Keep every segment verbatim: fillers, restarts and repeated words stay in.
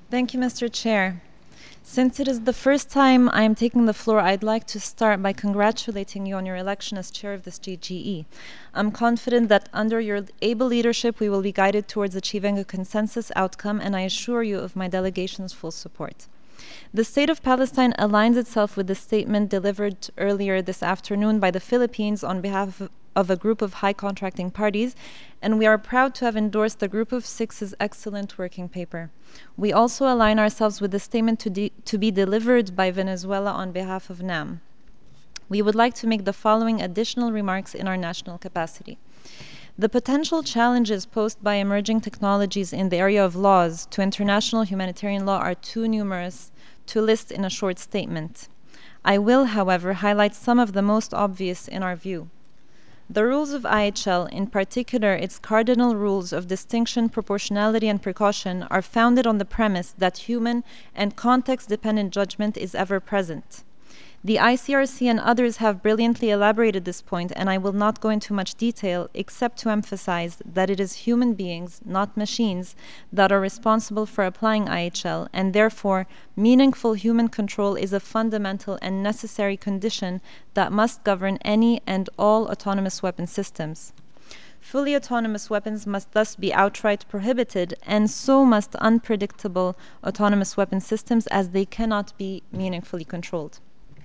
Thank you, Mister Chair. Since it is the first time I am taking the floor, I'd like to start by congratulating you on your election as chair of this G G E. I'm confident that under your able leadership, we will be guided towards achieving a consensus outcome, and I assure you of my delegation's full support. The State of Palestine aligns itself with the statement delivered earlier this afternoon by the Philippines on behalf of of a group of high contracting parties, and we are proud to have endorsed the Group of Six's excellent working paper. We also align ourselves with the statement to, de- to be delivered by Venezuela on behalf of NAM. We would like to make the following additional remarks in our national capacity. The potential challenges posed by emerging technologies in the area of laws to international humanitarian law are too numerous to list in a short statement. I will, however, highlight some of the most obvious in our view. The rules of I H L, in particular its cardinal rules of distinction, proportionality, and precaution, are founded on the premise that human and context-dependent judgment is ever present. The I C R C and others have brilliantly elaborated this point, and I will not go into much detail except to emphasize that it is human beings, not machines, that are responsible for applying I H L, and therefore meaningful human control is a fundamental and necessary condition that must govern any and all autonomous weapon systems. Fully autonomous weapons must thus be outright prohibited, and so must unpredictable autonomous weapon systems, as they cannot be meaningfully controlled.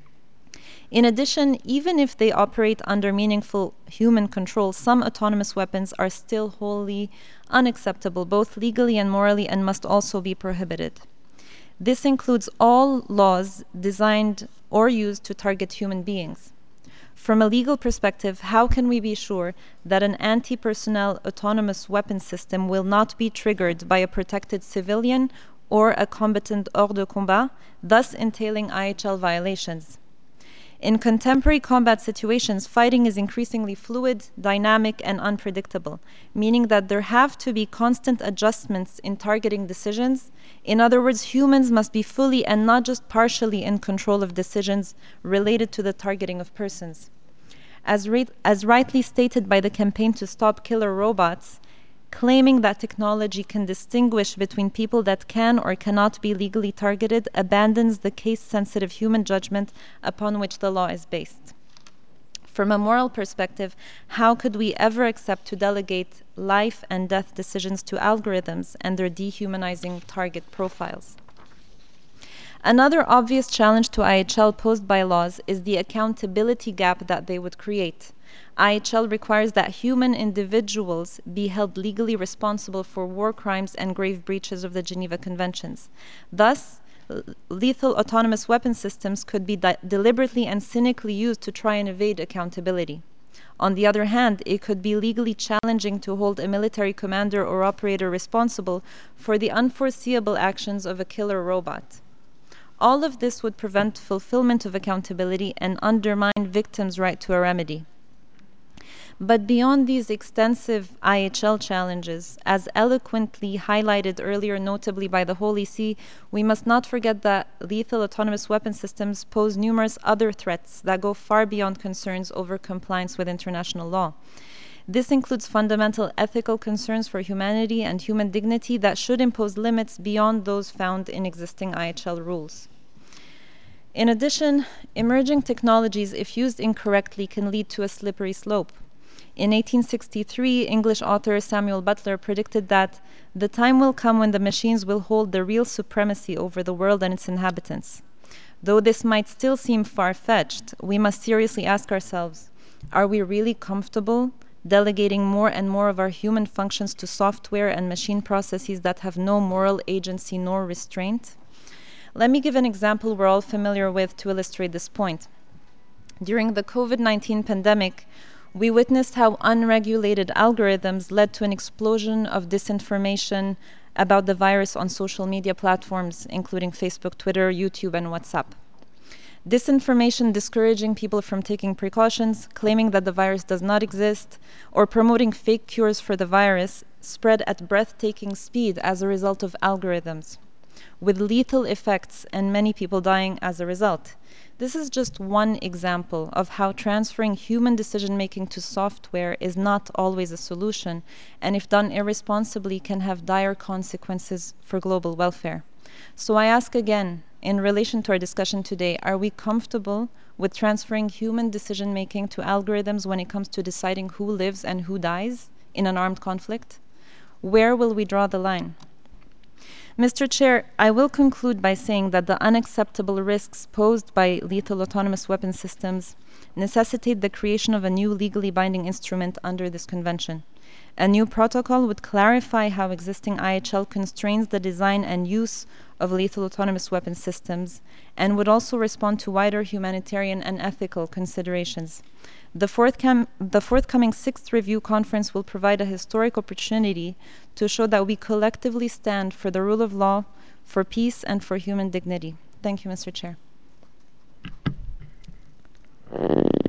In addition, even if they operate under meaningful human control, some autonomous weapons are still wholly unacceptable, both legally and morally, and must also be prohibited. This includes all laws designed or used to target human beings. From a legal perspective, how can we be sure that an anti-personnel autonomous weapon system will not be triggered by a protected civilian or a combatant hors de combat, thus entailing I H L violations? In contemporary combat situations, fighting is increasingly fluid, dynamic, and unpredictable, meaning that there have to be constant adjustments in targeting decisions. In other words, humans must be fully and not just partially in control of decisions related to the targeting of persons. As, re- as rightly stated by the Campaign to Stop Killer Robots, claiming that technology can distinguish between people that can or cannot be legally targeted abandons the case-sensitive human judgment upon which the law is based. From a moral perspective, how could we ever accept to delegate life and death decisions to algorithms and their dehumanizing target profiles? Another obvious challenge to I H L posed by laws is the accountability gap that they would create. I H L requires that human individuals be held legally responsible for war crimes and grave breaches of the Geneva Conventions. Thus, lethal autonomous weapon systems could be de- deliberately and cynically used to try and evade accountability. On the other hand, it could be legally challenging to hold a military commander or operator responsible for the unforeseeable actions of a killer robot. All of this would prevent fulfillment of accountability and undermine victims' right to a remedy. But beyond these extensive I H L challenges, as eloquently highlighted earlier, notably by the Holy See, we must not forget that lethal autonomous weapon systems pose numerous other threats that go far beyond concerns over compliance with international law. This includes fundamental ethical concerns for humanity and human dignity that should impose limits beyond those found in existing I H L rules. In addition, emerging technologies, if used incorrectly, can lead to a slippery slope. In eighteen sixty-three, English author Samuel Butler predicted that the time will come when the machines will hold the real supremacy over the world and its inhabitants. Though this might still seem far-fetched, we must seriously ask ourselves, are we really comfortable delegating more and more of our human functions to software and machine processes that have no moral agency nor restraint? Let me give an example we're all familiar with to illustrate this point. During the COVID nineteen pandemic, we witnessed how unregulated algorithms led to an explosion of disinformation about the virus on social media platforms, including Facebook, Twitter, YouTube, and WhatsApp. Disinformation discouraging people from taking precautions, claiming that the virus does not exist, or promoting fake cures for the virus spread at breathtaking speed as a result of algorithms. with lethal effects and many people dying as a result. This is just one example of how transferring human decision making to software is not always a solution, and if done irresponsibly, can have dire consequences for global welfare. So I ask again, in relation to our discussion today, are we comfortable with transferring human decision making to algorithms when it comes to deciding who lives and who dies in an armed conflict? Where will we draw the line? Mister Chair, I will conclude by saying that the unacceptable risks posed by lethal autonomous weapon systems necessitate the creation of a new legally binding instrument under this convention. A new protocol would clarify how existing I H L constrains the design and use of lethal autonomous weapon systems and would also respond to wider humanitarian and ethical considerations. The, forthcom- the forthcoming sixth review conference will provide a historic opportunity to show that we collectively stand for the rule of law, for peace, and for human dignity. Thank you, Mister Chair.